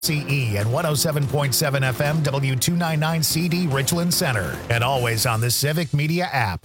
CE and 107.7 FM W299 CD Richland Center, and always on the Civic Media app.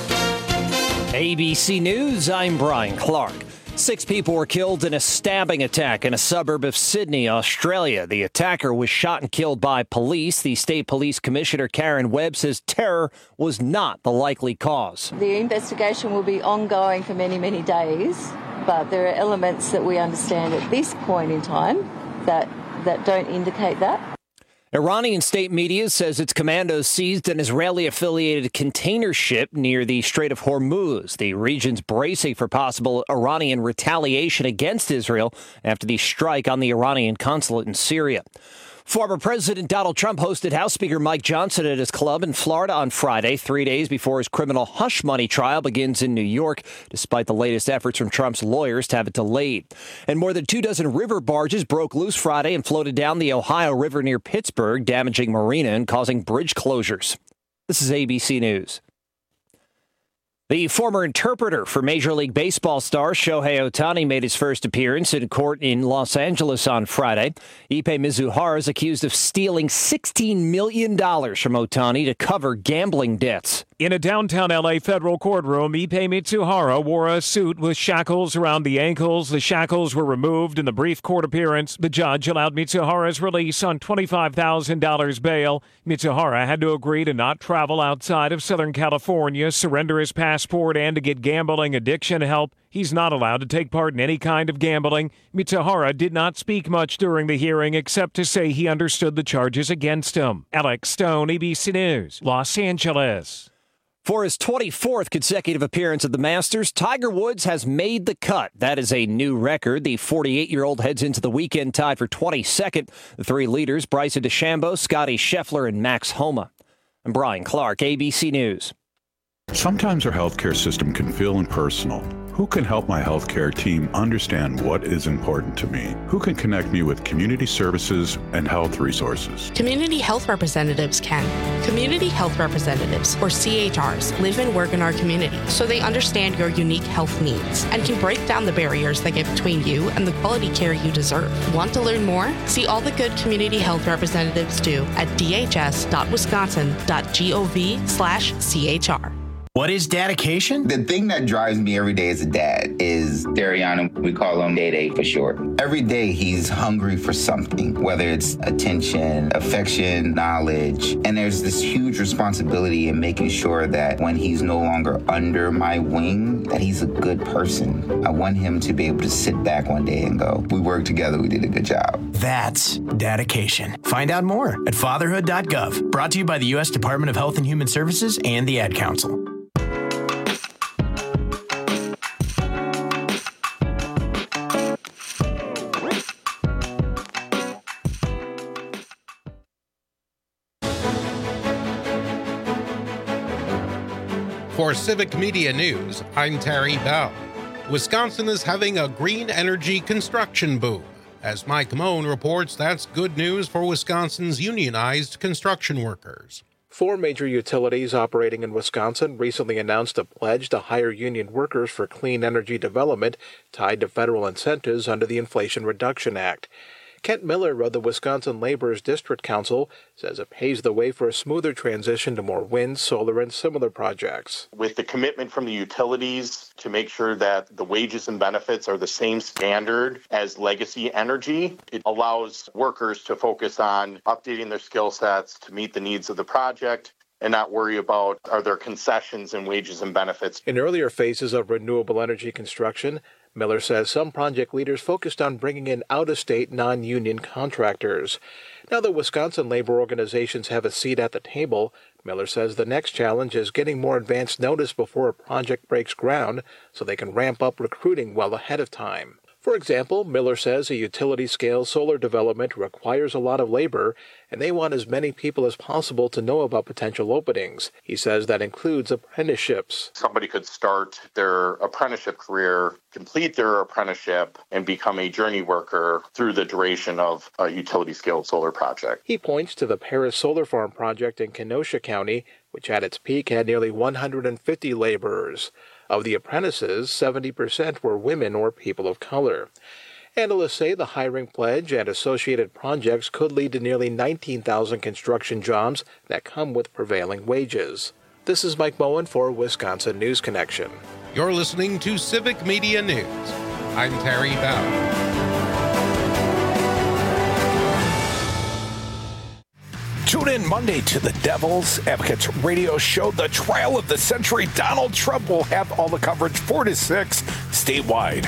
ABC News, I'm Brian Clark. 6 people were killed in a stabbing attack in a suburb of Sydney, Australia. The attacker was shot and killed by police. The State Police Commissioner Karen Webb says terror was not the likely cause. The investigation will be ongoing for many, many days, but there are elements that we understand at this point in time that don't indicate that. Iranian state media says its commandos seized an Israeli-affiliated container ship near the Strait of Hormuz. The region's bracing for possible Iranian retaliation against Israel after the strike on the Iranian consulate in Syria. Former President Donald Trump hosted House Speaker Mike Johnson at his club in Florida on Friday, 3 days before his criminal hush money trial begins in New York, despite the latest efforts from Trump's lawyers to have it delayed. And more than 24 river barges broke loose Friday and floated down the Ohio River near Pittsburgh, damaging marina and causing bridge closures. This is ABC News. The former interpreter for Major League Baseball star Shohei Ohtani made his first appearance in court in Los Angeles on Friday. Ippei Mizuhara is accused of stealing $16 million from Ohtani to cover gambling debts. In a downtown L.A. federal courtroom, Ippei Mizuhara wore a suit with shackles around the ankles. The shackles were removed in the brief court appearance. The judge allowed Mizuhara's release on $25,000 bail. Mizuhara had to agree to not travel outside of Southern California, surrender his passport, and to get gambling addiction help. He's not allowed to take part in any kind of gambling. Mizuhara did not speak much during the hearing except to say he understood the charges against him. Alex Stone, ABC News, Los Angeles. For his 24th consecutive appearance at the Masters, Tiger Woods has made the cut. That is a new record. The 48-year-old heads into the weekend tied for 22nd. The 3 leaders, Bryson DeChambeau, Scotty Scheffler, and Max Homa. I'm Brian Clark, ABC News. Sometimes our healthcare system can feel impersonal. Who can help my healthcare team understand what is important to me? Who can connect me with community services and health resources? Community health representatives can. Community health representatives, or CHRs, live and work in our community, so they understand your unique health needs and can break down the barriers that get between you and the quality care you deserve. Want to learn more? See all the good community health representatives do at dhs.wisconsin.gov/CHR. What is dedication? The thing that drives me every day as a dad is Dariana. We call him Day-Day for short. Every day he's hungry for something, whether it's attention, affection, knowledge. And there's this huge responsibility in making sure that when he's no longer under my wing, that he's a good person. I want him to be able to sit back one day and go, we worked together, we did a good job. That's dedication. Find out more at fatherhood.gov. Brought to you by the U.S. Department of Health and Human Services and the Ad Council. For Civic Media News, I'm Terry Bell. Wisconsin is having a green energy construction boom. As Mike Moan reports, that's good news for Wisconsin's unionized construction workers. 4 major utilities operating in Wisconsin recently announced a pledge to hire union workers for clean energy development tied to federal incentives under the Inflation Reduction Act. Kent Miller of the Wisconsin Laborers District Council says it paves the way for a smoother transition to more wind, solar, and similar projects. With the commitment from the utilities to make sure that the wages and benefits are the same standard as legacy energy, it allows workers to focus on updating their skill sets to meet the needs of the project and not worry about are there concessions in wages and benefits. In earlier phases of renewable energy construction, Miller says some project leaders focused on bringing in out-of-state non-union contractors. Now that Wisconsin labor organizations have a seat at the table, Miller says the next challenge is getting more advance notice before a project breaks ground so they can ramp up recruiting well ahead of time. For example, Miller says a utility-scale solar development requires a lot of labor, and they want as many people as possible to know about potential openings. He says that includes apprenticeships. Somebody could start their apprenticeship career, complete their apprenticeship, and become a journey worker through the duration of a utility-scale solar project. He points to the Paris Solar Farm project in Kenosha County, which at its peak had nearly 150 laborers. Of the apprentices, 70% were women or people of color. Analysts say the hiring pledge and associated projects could lead to nearly 19,000 construction jobs that come with prevailing wages. This is Mike Bowen for Wisconsin News Connection. You're listening to Civic Media News. I'm Terry Bowell. Tune in Monday to the Devil's Advocates radio show, The Trial of the Century. Donald Trump will have all the coverage 4 to 6 statewide.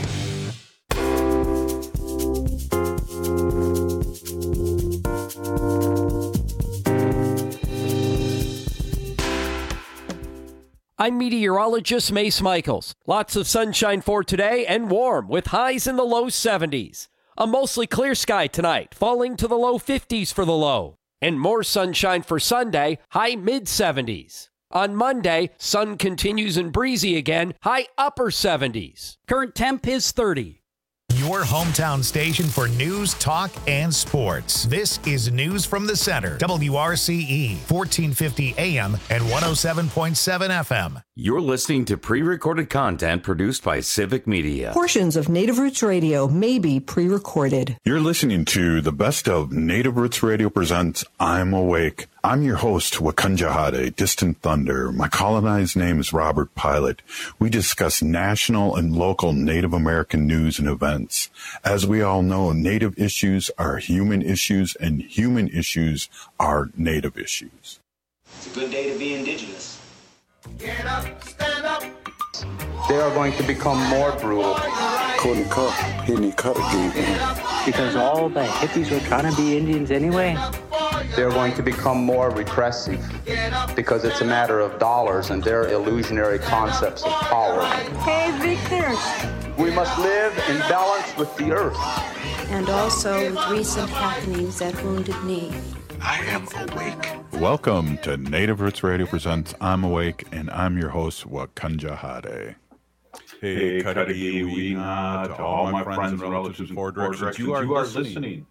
I'm meteorologist Mace Michaels. Lots of sunshine for today and warm with highs in the low 70s. A mostly clear sky tonight, falling to the low 50s for the low. And more sunshine for Sunday, high mid-70s. On Monday, sun continues and breezy again, high upper 70s. Current temp is 30. Your hometown station for news, talk, and sports. This is News from the Center. WRCE, 1450 AM and 107.7 FM. You're listening to pre-recorded content produced by Civic Media. Portions of Native Roots Radio may be pre-recorded. You're listening to the best of Native Roots Radio presents I'm Awake. I'm your host, Wakanja Hade, Distant Thunder. My colonized name is Robert Pilot. We discuss national and local Native American news and events. As we all know, Native issues are human issues, and human issues are Native issues. It's a good day to be Indigenous. Get up, stand up. They are going to become more brutal. Couldn't cut, hitting cut again. Because all the hippies were trying to be Indians anyway. They're going to become more repressive because it's a matter of dollars and their illusionary concepts of power. Hey, Victor. We must live in balance with the earth. And also with recent happenings at Wounded Knee. I am awake. Welcome to Native Roots Radio presents I'm Awake, and I'm your host, Wakanja Hade. Hey, Kadagi, to all my friends and relatives in four directions. You are listening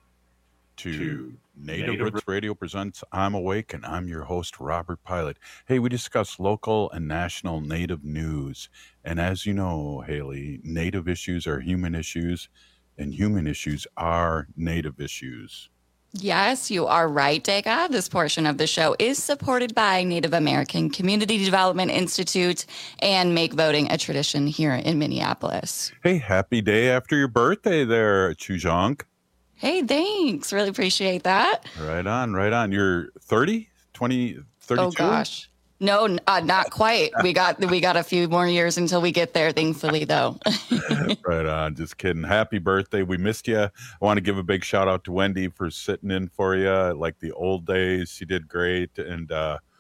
to Native Roots Radio presents I'm Awake, and I'm your host, Robert Pilot. Hey, we discuss local and national Native news. And as you know, Haley, Native issues are human issues, and human issues are Native issues. Yes, you are right, Dega. This portion of the show is supported by Native American Community Development Institute and Make Voting a Tradition here in Minneapolis. Hey, happy day after your birthday there, Chujong. Hey, thanks. Really appreciate that. Right on, right on. You're 30, 20, 32? Oh, gosh. No, not quite. We got a few more years until we get there, thankfully, though. Right on. Just kidding. Happy birthday. We missed you. I want to give a big shout out to Wendy for sitting in for you like the old days. She did great. And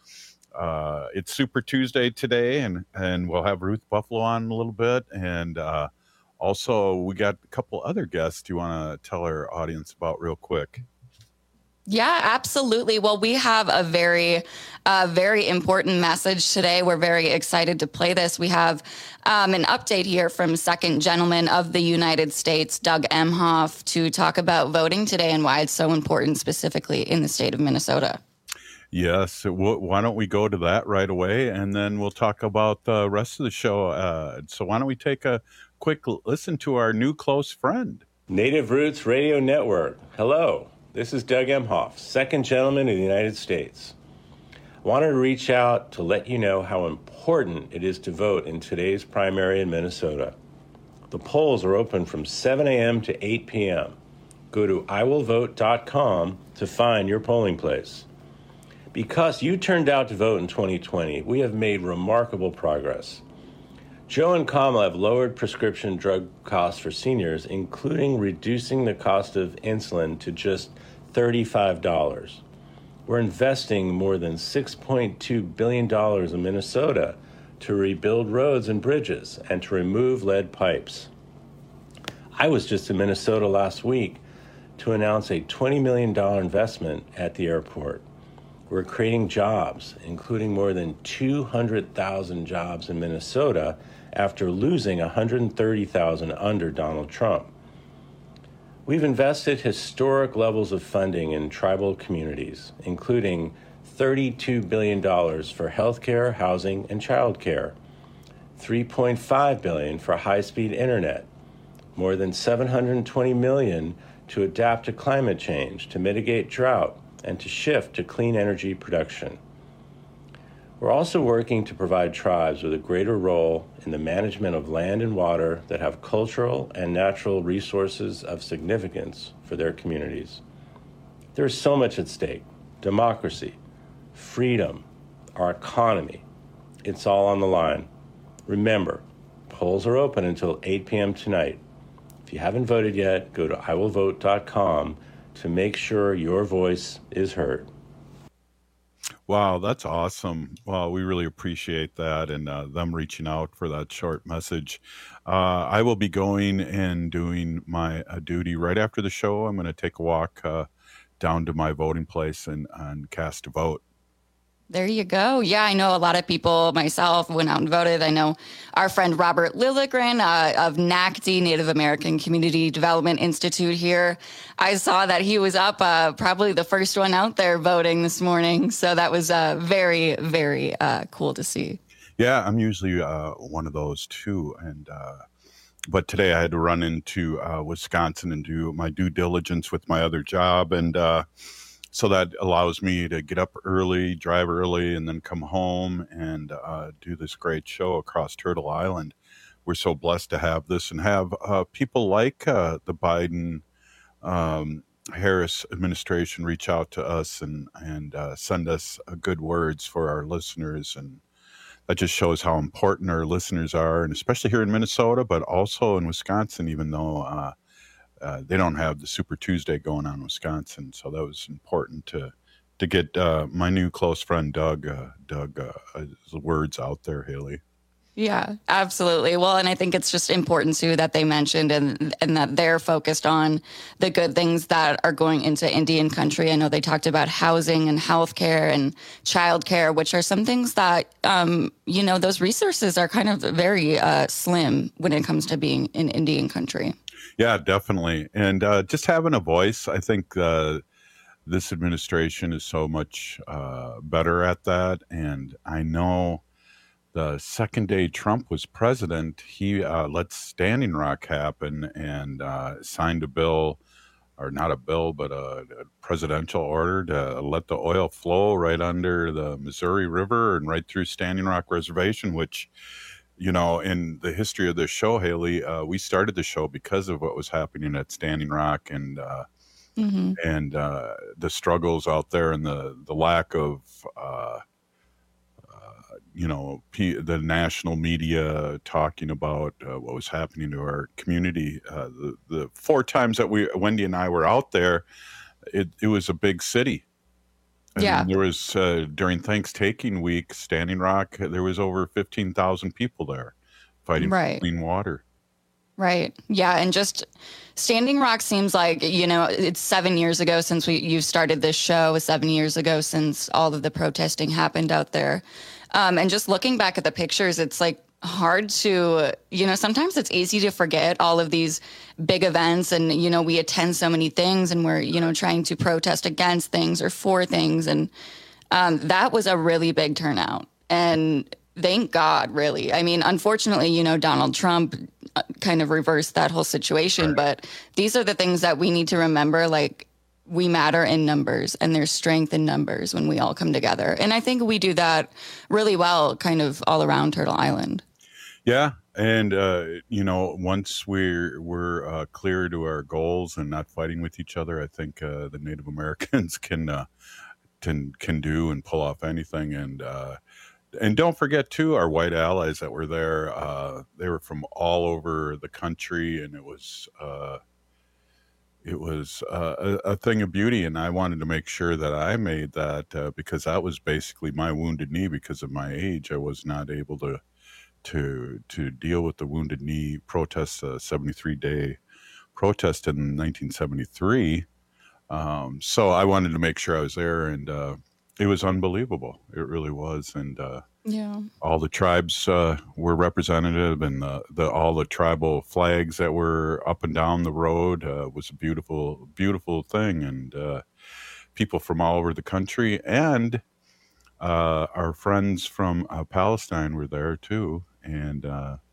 it's Super Tuesday today, and we'll have Ruth Buffalo on in a little bit. And also, we got a couple other guests you want to tell our audience about real quick. Yeah, absolutely. Well, we have a very important message today. We're very excited to play this. We have an update here from Second Gentleman of the United States, Doug Emhoff, to talk about voting today and why it's so important, specifically in the state of Minnesota. Yes. Why don't we go to that right away, and then we'll talk about the rest of the show. So why don't we take a quick listen to our new close friend? Native Roots Radio Network. Hello. This is Doug Emhoff, Second Gentleman of the United States. I wanted to reach out to let you know how important it is to vote in today's primary in Minnesota. The polls are open from 7 a.m. to 8 p.m. Go to iwillvote.com to find your polling place. Because you turned out to vote in 2020, we have made remarkable progress. Joe and Kamala have lowered prescription drug costs for seniors, including reducing the cost of insulin to just $35. We're investing more than $6.2 billion in Minnesota to rebuild roads and bridges and to remove lead pipes. I was just in Minnesota last week to announce a $20 million investment at the airport. We're creating jobs, including more than 200,000 jobs in Minnesota after losing 130,000 under Donald Trump. We've invested historic levels of funding in tribal communities, including $32 billion for healthcare, housing, and childcare, $3.5 billion for high-speed internet, more than $720 million to adapt to climate change, to mitigate drought, and to shift to clean energy production. We're also working to provide tribes with a greater role in the management of land and water that have cultural and natural resources of significance for their communities. There is so much at stake: democracy, freedom, our economy. It's all on the line. Remember, polls are open until 8 p.m. tonight. If you haven't voted yet, go to iwillvote.com to make sure your voice is heard. Wow, that's awesome. Well, we really appreciate that and them reaching out for that short message. I will be going and doing my duty right after the show. I'm going to take a walk down to my voting place and cast a vote. There you go. Yeah, I know a lot of people, myself, went out and voted. I know our friend Robert Lilligren of NACD, Native American Community Development Institute here. I saw that he was up, probably the first one out there voting this morning. So that was very, very cool to see. Yeah, I'm usually one of those too. But today I had to run into Wisconsin and do my due diligence with my other job. And so that allows me to get up early, drive early, and then come home and do this great show across Turtle Island. We're so blessed to have this and have people like the Biden Harris administration reach out to us and send us good words for our listeners. And that just shows how important our listeners are, and especially here in Minnesota, but also in Wisconsin, even though they don't have the Super Tuesday going on in Wisconsin. So that was important to get my new close friend Doug's words out there, Haley. Yeah, absolutely. Well, and I think it's just important too that they mentioned and that they're focused on the good things that are going into Indian country. I know they talked about housing and healthcare and childcare, which are some things that, those resources are kind of very slim when it comes to being in Indian country. Yeah, definitely. And just having a voice, I think this administration is so much better at that. And I know the second day Trump was president, he let Standing Rock happen and signed a bill, or not a bill, but a presidential order to let the oil flow right under the Missouri River and right through Standing Rock Reservation, which, in the history of this show, Haley, we started the show because of what was happening at Standing Rock and the struggles out there and the lack of, the national media talking about what was happening to our community. The 4 times that Wendy and I were out there, it was a big city. Yeah. There was, during Thanksgiving week, Standing Rock, there was over 15,000 people there fighting for clean water. Right. Yeah. And just Standing Rock seems like, it's 7 years ago since you started this show, 7 years ago since all of the protesting happened out there. And just looking back at the pictures, it's like hard to, sometimes it's easy to forget all of these big events and, we attend so many things and we're, trying to protest against things or for things. And that was a really big turnout. And thank God, really. I mean, unfortunately, Donald Trump kind of reversed that whole situation. Right. But these are the things that we need to remember, like, we matter in numbers and there's strength in numbers when we all come together. And I think we do that really well kind of all around Turtle Island. Yeah. And, once we're clear to our goals and not fighting with each other, I think the Native Americans can do and pull off anything. And don't forget, too, our white allies that were there. They were from all over the country, and it was a thing of beauty, and I wanted to make sure that I made that because that was basically my wounded knee. Because of my age, I was not able to deal with the wounded knee protest, 73-day protest in 1973. So I wanted to make sure I was there, and it was unbelievable. It really was, and all the tribes were representative, and all the tribal flags that were up and down the road was a beautiful, beautiful thing. And people from all over the country and our friends from Palestine were there too. And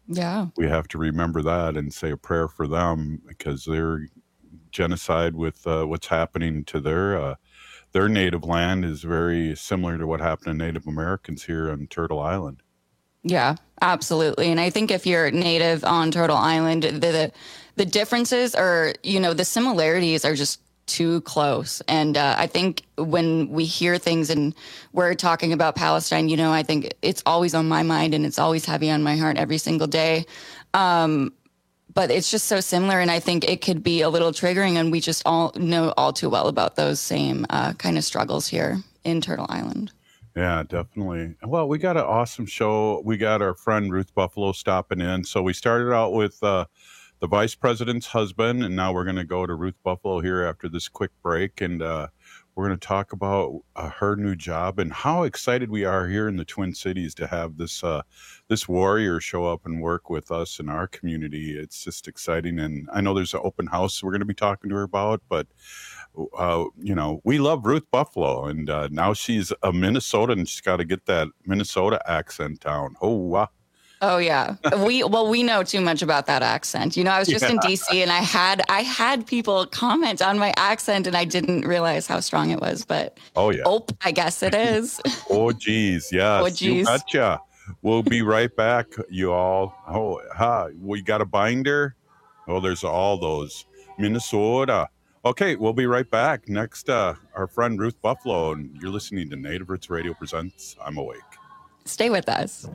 Yeah. We have to remember that and say a prayer for them, because their genocide with what's happening to their native land is very similar to what happened to Native Americans here on Turtle Island. Yeah, absolutely. And I think if you're native on Turtle Island, the differences are, the similarities are just too close. And I think when we hear things and we're talking about Palestine, I think it's always on my mind and it's always heavy on my heart every single day. But it's just so similar. And I think it could be a little triggering. And we just all know all too well about those same kind of struggles here in Turtle Island. Yeah, definitely. Well, we got an awesome show. We got our friend Ruth Buffalo stopping in. So we started out with the vice president's husband, and now we're going to go to Ruth Buffalo here after this quick break. And we're going to talk about her new job and how excited we are here in the Twin Cities to have this warrior show up and work with us in our community. It's just exciting. And I know there's an open house we're going to be talking to her about, but we love Ruth Buffalo, and now she's a Minnesotan, and she's got to get that Minnesota accent down. Oh yeah, we know too much about that accent. I was just in DC, and I had people comment on my accent, and I didn't realize how strong it was. But I guess it is. Oh geez, yes, oh geez. You betcha. We'll be right back, you all. We got a binder. Oh, there's all those Minnesota. Okay, we'll be right back. Next, our friend Ruth Buffalo, and you're listening to Native Roots Radio presents I'm Awake. Stay with us.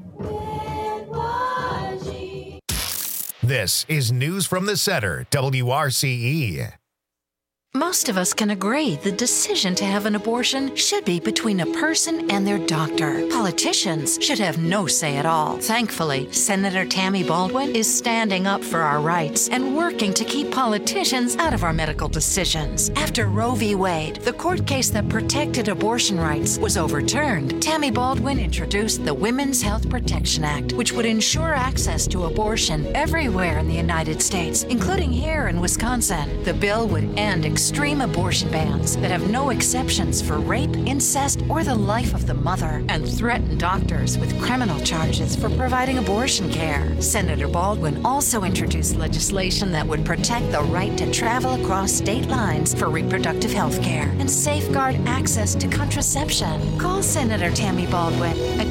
This is News from the Center, WRCE. Most of us can agree the decision to have an abortion should be between a person and their doctor. Politicians should have no say at all. Thankfully, Senator Tammy Baldwin is standing up for our rights and working to keep politicians out of our medical decisions. After Roe v. Wade, the court case that protected abortion rights, was overturned, Tammy Baldwin introduced the Women's Health Protection Act, which would ensure access to abortion everywhere in the United States, including here in Wisconsin. The bill would end extreme abortion bans that have no exceptions for rape, incest, or the life of the mother, and threaten doctors with criminal charges for providing abortion care. Senator Baldwin also introduced legislation that would protect the right to travel across state lines for reproductive health care and safeguard access to contraception. Call Senator Tammy Baldwin at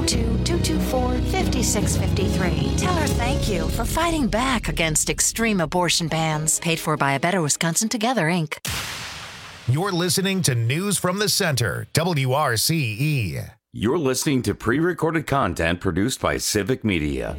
202-224-5653. Tell her thank you for fighting back against extreme abortion bans. Paid for by A Better Wisconsin Together, Inc. You're listening to News from the Center, WRCE. You're listening to pre-recorded content produced by Civic Media.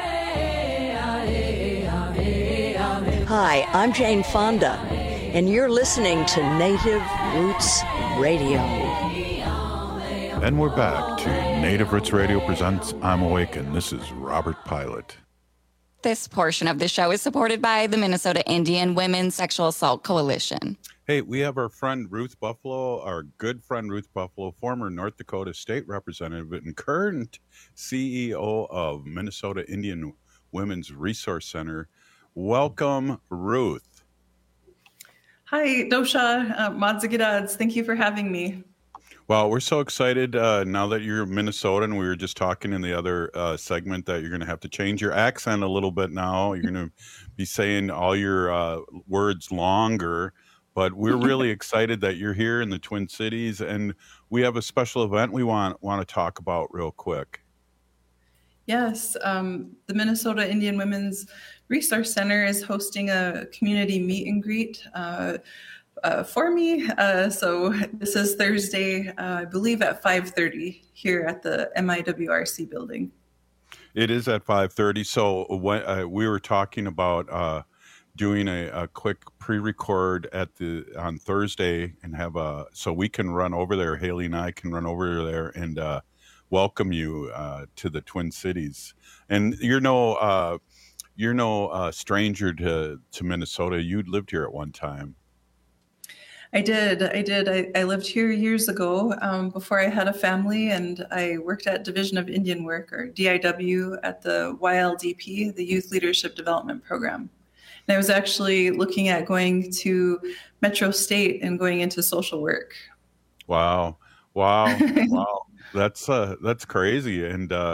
Hi, I'm Jane Fonda, and you're listening to Native Roots Radio. And we're back to Native Roots Radio presents I'm Awake, and this is Robert Pilot. This portion of the show is supported by the Minnesota Indian Women's Sexual Assault Coalition. Hey, we have our friend Ruth Buffalo, our good friend Ruth Buffalo, former North Dakota State Representative and current CEO of Minnesota Indian Women's Resource Center. Welcome, Ruth. Hi, Dosha, Madzigidads. Thank you for having me. Well, we're so excited now that you're Minnesotan. We were just talking in the other segment that you're going to have to change your accent a little bit now. You're going to be saying all your words longer. But we're really excited that you're here in the Twin Cities, and we have a special event we want to talk about real quick. Yes, the Minnesota Indian Women's Resource Center is hosting a community meet and greet for me. So this is Thursday, I believe at 5:30 here at the MIWRC building. It is at 5:30. So we were talking about doing a quick pre-record on Thursday and so we can run over there. Haley and I can run over there and welcome you to the Twin Cities. And you're no stranger to Minnesota. You lived here at one time. I did. I lived here years ago before I had a family, and I worked at Division of Indian Work, or DIW, at the YLDP, the Youth Leadership Development Program. And I was actually looking at going to Metro State and going into social work. Wow. That's crazy. And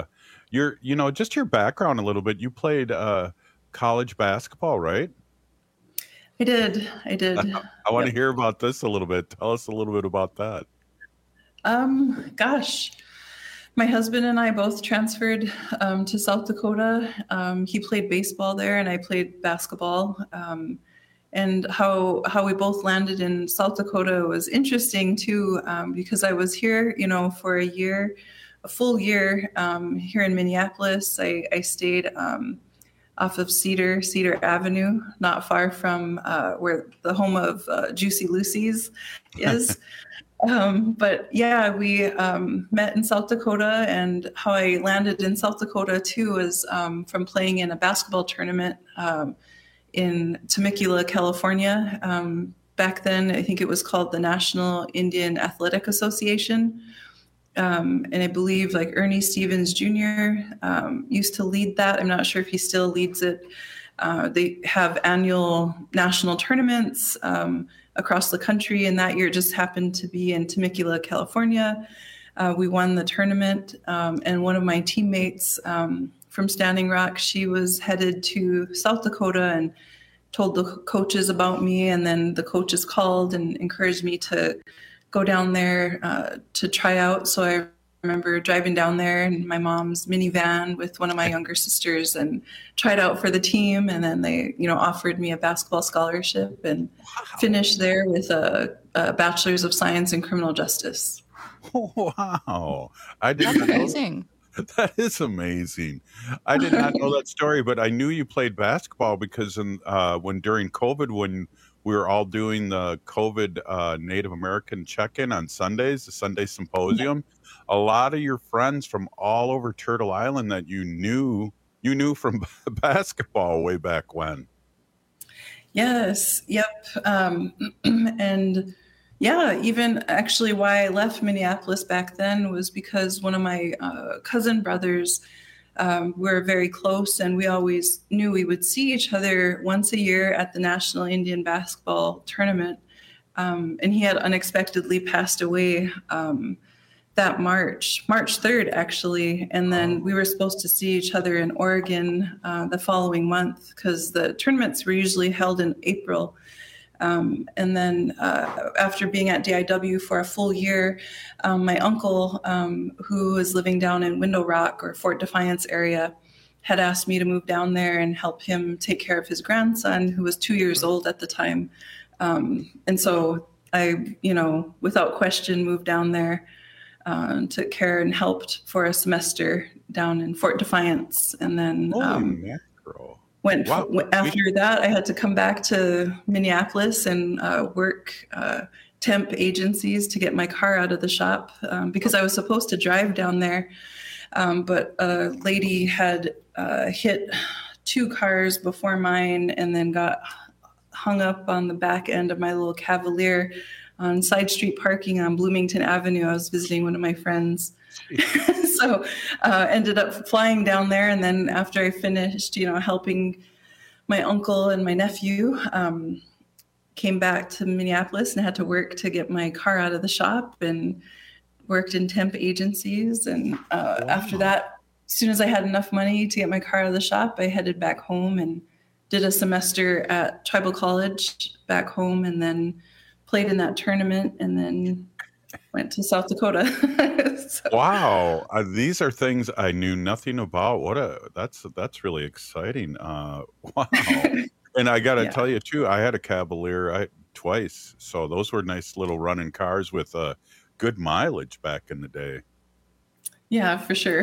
just your background a little bit. You played college basketball, right? I did. I want to hear about this a little bit. Tell us a little bit about that. Gosh, my husband and I both transferred to South Dakota. He played baseball there, and I played basketball. And how we both landed in South Dakota was interesting too, because I was here, for a full year here in Minneapolis. I stayed off of Cedar Avenue, not far from where the home of Juicy Lucy's is. But yeah, we met in South Dakota, and how I landed in South Dakota too was from playing in a basketball tournament in Temecula, California. Back then, I think it was called the National Indian Athletic Association. And I believe like Ernie Stevens Jr. Used to lead that. I'm not sure if he still leads it. They have annual national tournaments across the country, and that year just happened to be in Temecula, California. We won the tournament, and one of my teammates from Standing Rock, she was headed to South Dakota and told the coaches about me, and then the coaches called and encouraged me to go down there to try out. So I remember driving down there in my mom's minivan with one of my younger sisters and tried out for the team. And then they, offered me a basketball scholarship and finished there with a bachelor's of science in criminal justice. Wow. I did That's not know amazing. that is amazing. I did not know that story, but I knew you played basketball because when during COVID, when we were all doing the COVID Native American check-in on Sundays, the Sunday Symposium, a lot of your friends from all over Turtle Island that you knew from basketball way back when. Yes. Yep. And yeah, even actually why I left Minneapolis back then was because one of my cousin brothers were very close, and we always knew we would see each other once a year at the National Indian Basketball Tournament. And he had unexpectedly passed away that March 3rd, actually. And then we were supposed to see each other in Oregon the following month, because the tournaments were usually held in April. And then after being at DIW for a full year, my uncle, who was living down in Window Rock or Fort Defiance area, had asked me to move down there and help him take care of his grandson, who was 2 years old at the time. And so I, without question, moved down there, took care and helped for a semester down in Fort Defiance. And then after that, I had to come back to Minneapolis and work temp agencies to get my car out of the shop because I was supposed to drive down there. But a lady had hit 2 cars before mine and then got hung up on the back end of my little Cavalier on side street parking on Bloomington Avenue. I was visiting one of my friends. So ended up flying down there. And then after I finished, helping my uncle and my nephew, came back to Minneapolis and had to work to get my car out of the shop and worked in temp agencies. And after that, as soon as I had enough money to get my car out of the shop, I headed back home and did a semester at Tribal College back home, and then played in that tournament, and then went to South Dakota. So. Wow, these are things I knew nothing about. That's really exciting. Wow. And I got to tell you too, I had a Cavalier twice, so those were nice little running cars with good mileage back in the day. Yeah, for sure.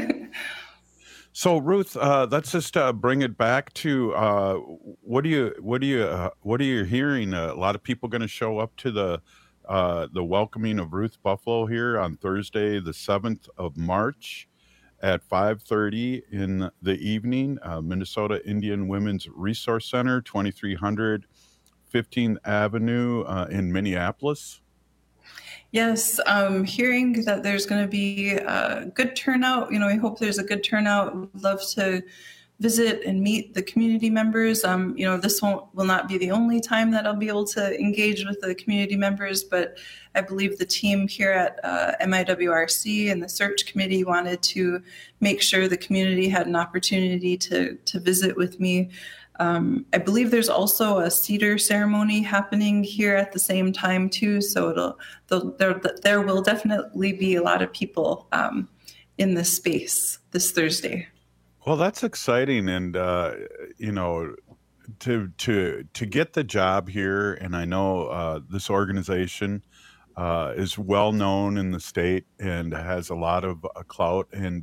So Ruth, let's just bring it back to what are you hearing? A lot of people going to show up to the welcoming of Ruth Buffalo here on Thursday, the 7th of March at 5:30 in the evening. Minnesota Indian Women's Resource Center, 2300 15th Avenue in Minneapolis. Yes, hearing that there's going to be a good turnout. We hope there's a good turnout. We'd love to visit and meet the community members. This will not be the only time that I'll be able to engage with the community members, but I believe the team here at MIWRC and the search committee wanted to make sure the community had an opportunity to visit with me. I believe there's also a cedar ceremony happening here at the same time too, so there will definitely be a lot of people in this space this Thursday. Well, that's exciting, and to get the job here, and I know this organization is well known in the state and has a lot of clout, and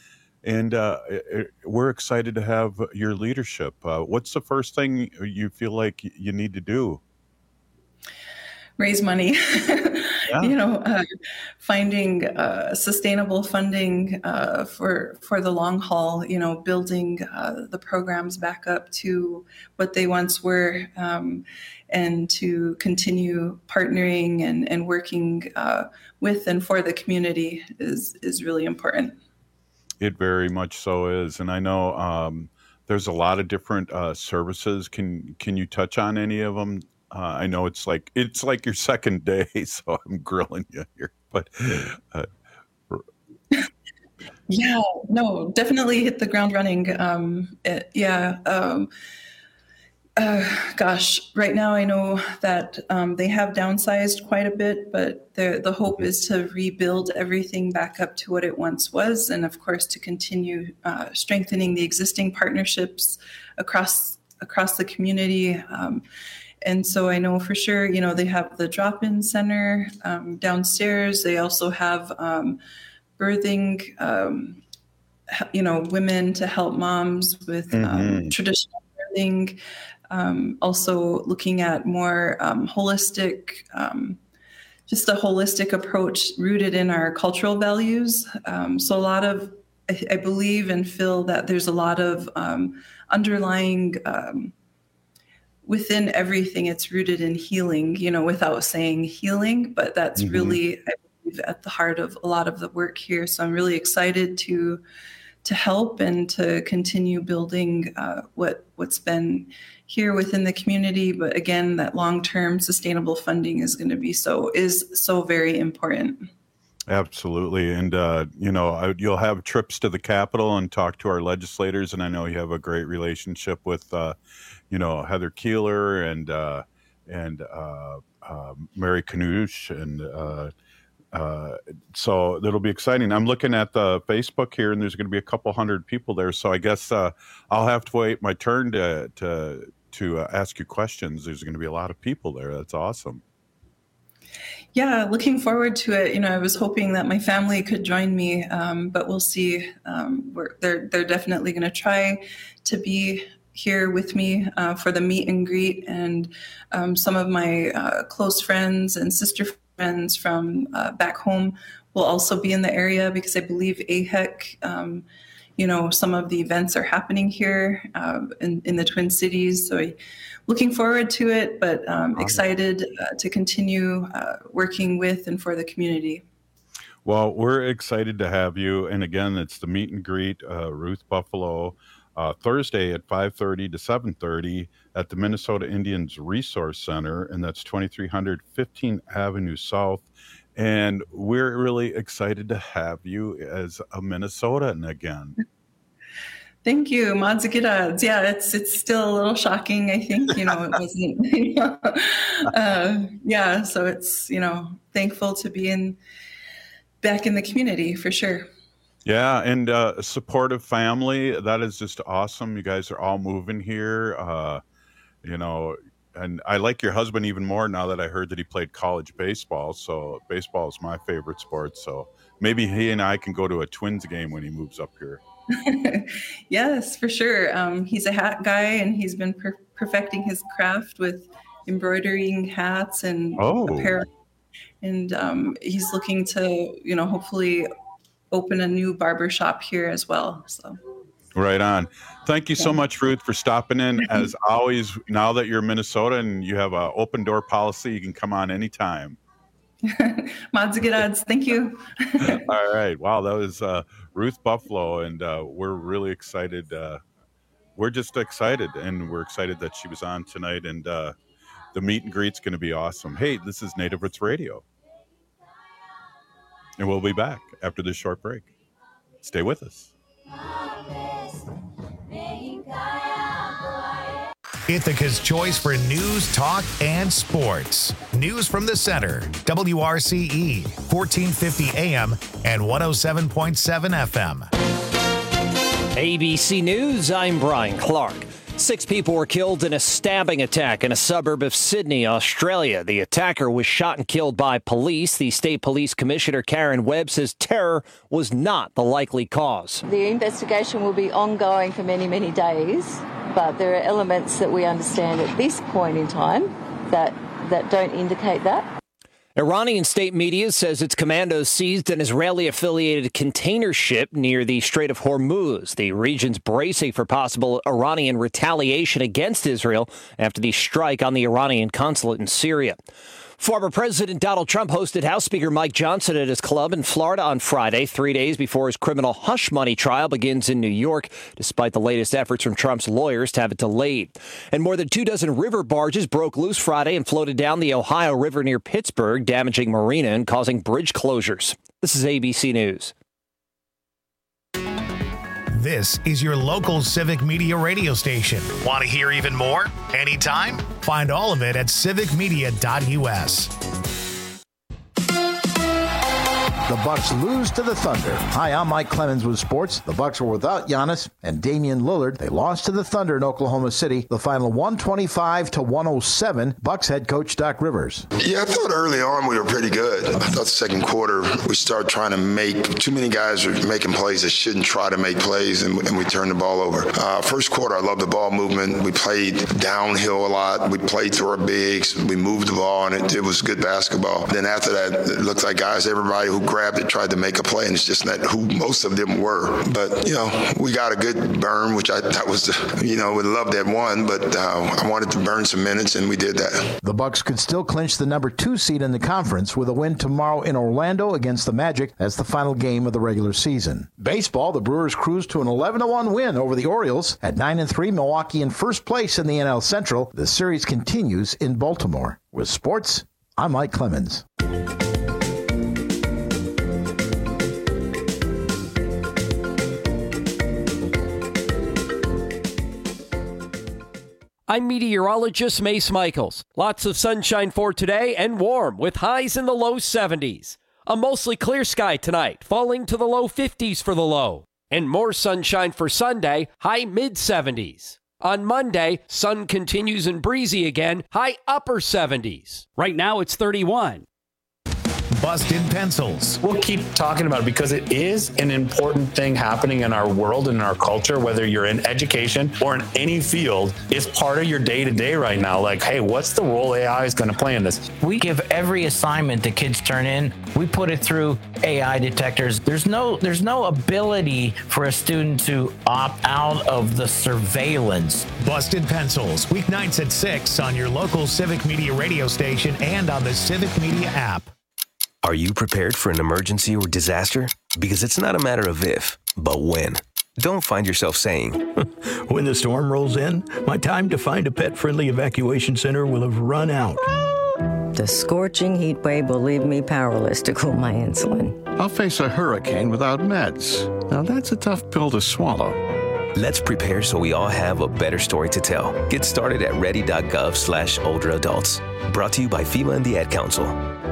we're excited to have your leadership. What's the first thing you feel like you need to do? Raise money. Yeah. Finding sustainable funding for the long haul, building the programs back up to what they once were, and to continue partnering and working with and for the community is really important. It very much so is. And I know there's a lot of different services. Can you touch on any of them? I know it's like your second day, so I'm grilling you here. But yeah, no, definitely hit the ground running. Right now I know that they have downsized quite a bit, but the hope is to rebuild everything back up to what it once was, and of course to continue strengthening the existing partnerships across the community. And so I know for sure, they have the drop-in center downstairs. They also have birthing, women to help moms with traditional birthing. Also looking at more holistic, just a holistic approach rooted in our cultural values. So a lot of, I believe and feel that there's a lot of underlying within everything, it's rooted in healing, without saying healing, but that's really, I believe, at the heart of a lot of the work here. So I'm really excited to help and to continue building what's been here within the community. But again, that long-term sustainable funding is going to be so very important. Absolutely. And, you'll have trips to the Capitol and talk to our legislators. And I know you have a great relationship with, Heather Keeler and Mary Knoosh. And so that'll be exciting. I'm looking at the Facebook here, and there's going to be a couple hundred people there. So I guess I'll have to wait my turn to ask you questions. There's going to be a lot of people there. That's awesome. Yeah, looking forward to it. I was hoping that my family could join me, but we'll see. They're definitely going to try to be here with me for the meet and greet, and some of my close friends and sister friends from back home will also be in the area, because I believe AHEC, some of the events are happening here in the Twin Cities. So looking forward to it, but excited to continue working with and for the community. Well, we're excited to have you. And again, it's the meet and greet, Ruth Buffalo, Thursday at 5:30 to 7:30 at the Minnesota Indians Resource Center, and that's 2300 15th Avenue South. And we're really excited to have you as a Minnesotan again. Thank you, Madzigirads. Yeah, it's still a little shocking. I think it wasn't. So it's thankful to be back in the community for sure. Yeah, and a supportive family. That is just awesome. You guys are all moving here, and I like your husband even more now that I heard that he played college baseball. So baseball is my favorite sport. So maybe he and I can go to a Twins game when he moves up here. Yes, for sure. He's a hat guy, and he's been perfecting his craft with embroidering hats and apparel. And he's looking to, hopefully open a new barber shop here as well. So. Right on. Thank you so much, Ruth, for stopping in. As always, now that you're in Minnesota and you have an open door policy, you can come on anytime. Madzigirads, thank you. All right. Wow, that was Ruth Buffalo, and we're really excited we're just excited, and we're excited that she was on tonight, and the meet and greet's going to be awesome. Hey, this is Native Roots Radio, and we'll be back after this short break. Stay with us. Ithaca's choice for news, talk, and sports. News from the center. WRCE, 1450 AM and 107.7 FM. ABC News, I'm Brian Clark. 6 people were killed in a stabbing attack in a suburb of Sydney, Australia. The attacker was shot and killed by police. The State Police Commissioner Karen Webb says terror was not the likely cause. The investigation will be ongoing for many, many days, but there are elements that we understand at this point in time that don't indicate that. Iranian state media says its commandos seized an Israeli-affiliated container ship near the Strait of Hormuz. The region's bracing for possible Iranian retaliation against Israel after the strike on the Iranian consulate in Syria. Former President Donald Trump hosted House Speaker Mike Johnson at his club in Florida on Friday, 3 days before his criminal hush money trial begins in New York, despite the latest efforts from Trump's lawyers to have it delayed. And more than 24 river barges broke loose Friday and floated down the Ohio River near Pittsburgh, damaging marina and causing bridge closures. This is ABC News. This is your local Civic Media radio station. Want to hear even more? Anytime? Find all of it at civicmedia.us. The Bucks lose to the Thunder. Hi, I'm Mike Clemens with sports. The Bucks were without Giannis and Damian Lillard. They lost to the Thunder in Oklahoma City. The final 125-107. Bucks head coach Doc Rivers. Yeah, I thought early on we were pretty good. I thought the second quarter we started trying to make too many guys were making plays that shouldn't try to make plays, and we turned the ball over. First quarter, I loved the ball movement. We played downhill a lot. We played through our bigs. We moved the ball, and it was good basketball. Then after that, it looked like everybody who grabbed it tried to make a play, and it's just not who most of them were. But, we got a good burn, which I thought was, would love that one, but I wanted to burn some minutes, and we did that. The Bucks could still clinch the number 2 seed in the conference with a win tomorrow in Orlando against the Magic. That's the final game of the regular season. Baseball, the Brewers cruised to an 11-1 win over the Orioles. At 9-3, Milwaukee in first place in the NL Central. The series continues in Baltimore. With sports, I'm Mike Clemens. I'm meteorologist Mace Michaels. Lots of sunshine for today and warm with highs in the low 70s. A mostly clear sky tonight, falling to the low 50s for the low. And more sunshine for Sunday, high mid 70s. On Monday, sun continues and breezy again, high upper 70s. Right now it's 31. Busted Pencils. We'll keep talking about it because it is an important thing happening in our world and in our culture, whether you're in education or in any field. It's part of your day-to-day right now. Like, hey, what's the role AI is going to play in this? We give every assignment the kids turn in, we put it through AI detectors. There's no ability for a student to opt out of the surveillance. Busted Pencils, weeknights at 6 on your local Civic Media radio station and on the Civic Media app. Are you prepared for an emergency or disaster? Because it's not a matter of if, but when. Don't find yourself saying, when the storm rolls in, my time to find a pet-friendly evacuation center will have run out. The scorching heat wave will leave me powerless to cool my insulin. I'll face a hurricane without meds. Now that's a tough pill to swallow. Let's prepare so we all have a better story to tell. Get started at ready.gov/older adults. Brought to you by FEMA and the Ad Council.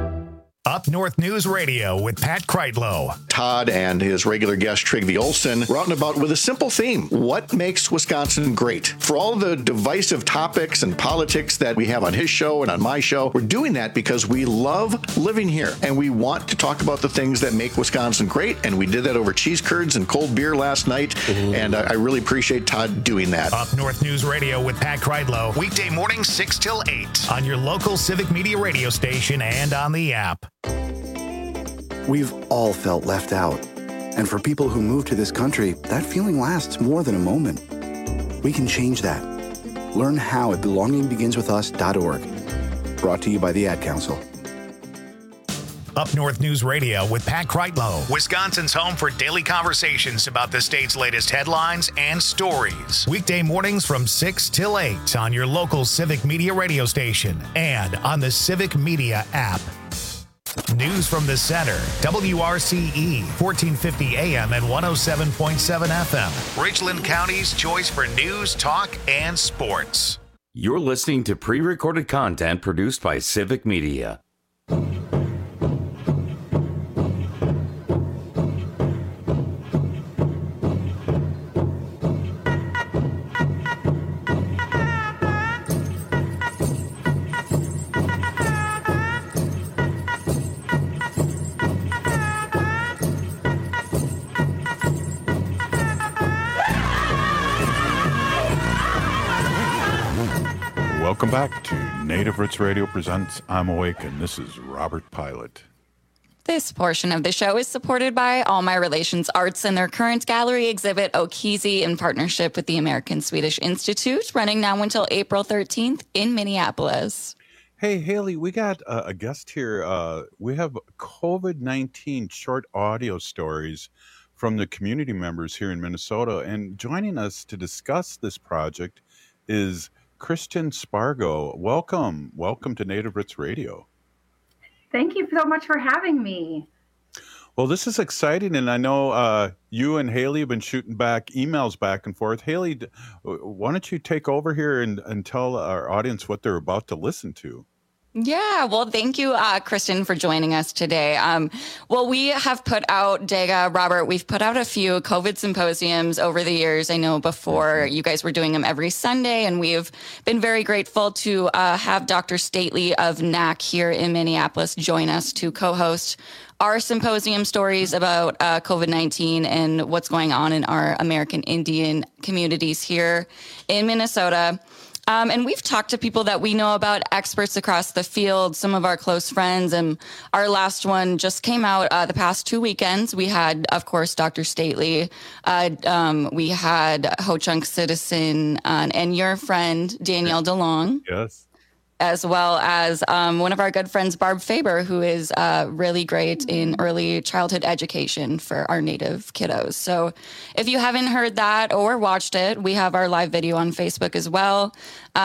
Up North News Radio with Pat Kreitlow. Todd and his regular guest Trygve Olsen were out and about with a simple theme. What makes Wisconsin great? For all the divisive topics and politics that we have on his show and on my show, we're doing that because we love living here and we want to talk about the things that make Wisconsin great. And we did that over cheese curds and cold beer last night. And I really appreciate Todd doing that. Up North News Radio with Pat Kreitlow. Weekday mornings 6 till 8 on your local Civic Media radio station and on the app. We've all felt left out. And for people who move to this country, that feeling lasts more than a moment. We can change that. Learn how at belongingbeginswithus.org. Brought to you by the Ad Council. Up North News Radio with Pat Kreitlow, Wisconsin's home for daily conversations about the state's latest headlines and stories. Weekday mornings from 6 till 8 on your local Civic Media radio station and on the Civic Media app. News from the center, WRCE, 1450 AM and 107.7 FM. Richland County's choice for news, talk, and sports. You're listening to pre-recorded content produced by Civic Media. Welcome back to Native Roots Radio presents I'm Awake, and this is Robert Pilot. This portion of the show is supported by All My Relations Arts and their current gallery exhibit, Okizi, in partnership with the American Swedish Institute, running now until April 13th in Minneapolis. Hey, Haley, we got a guest here. We have COVID-19 short audio stories from the community members here in Minnesota, and joining us to discuss this project is Kristen Spargo. Welcome to Native Roots Radio. Thank you so much for having me. Well, this is exciting, and I know you and Haley have been shooting back emails back and forth. Haley, why don't you take over here and tell our audience what they're about to listen to? Yeah, well, thank you, Kristen, for joining us today. Well, we have put out, Dega, Robert, we've put out a few COVID symposiums over the years. I know before you guys were doing them every Sunday, and we've been very grateful to have Dr. Stately of NAC here in Minneapolis join us to co-host our symposium stories about COVID-19 and what's going on in our American Indian communities here in Minnesota. And we've talked to people that we know about, experts across the field, some of our close friends. And our last one just came out the past 2 weekends. We had, of course, Dr. Stately. We had Ho-Chunk Citizen and your friend, Danielle DeLong. Yes. As well as one of our good friends, Barb Faber, who is really great in early childhood education for our Native kiddos. So if you haven't heard that or watched it, we have our live video on Facebook as well.